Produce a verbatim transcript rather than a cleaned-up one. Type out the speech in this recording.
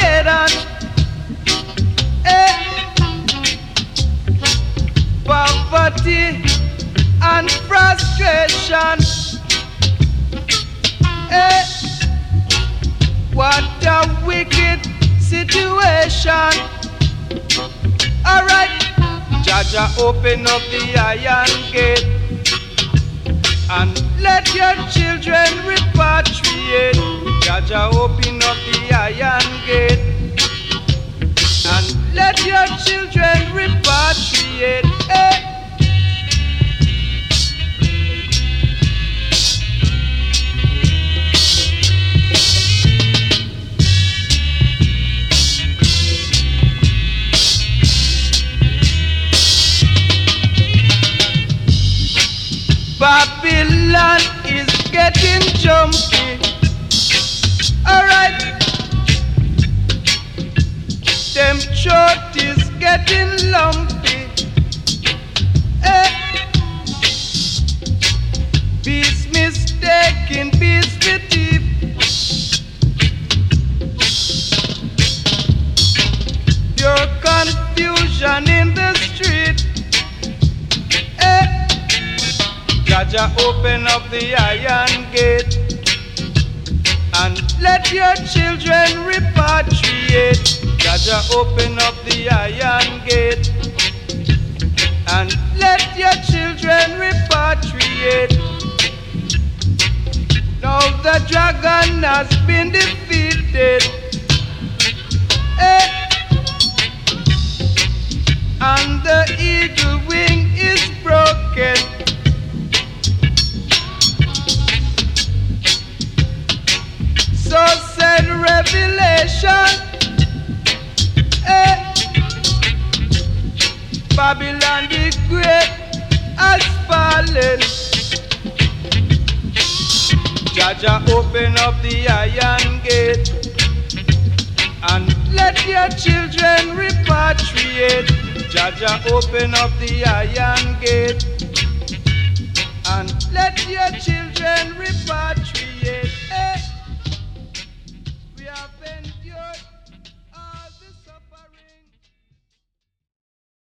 Armageddon. Eh, poverty and frustration. Eh, what a wicked situation. Alright, Jaja, open up the iron gate and let your children repatriate. Jaja, open up the iron gate and let your children repatriate. Eh. Babylon is getting jumpy. Alright, them throat is getting lumpy. Eh. Peace mistaken, peace with thief. Pure confusion in the street. Eh. Jaja, open up the iron gate and let your children repatriate. Jaja, open up the iron gate and let your children repatriate. Now the dragon has been defeated. Eh. And the eagle wing is broken. So said Revelation. Eh. Babylon the Great has fallen. Jaja, open up the iron gate and let your children repatriate. Jaja, open up the iron gate and let your children repatriate. Eh.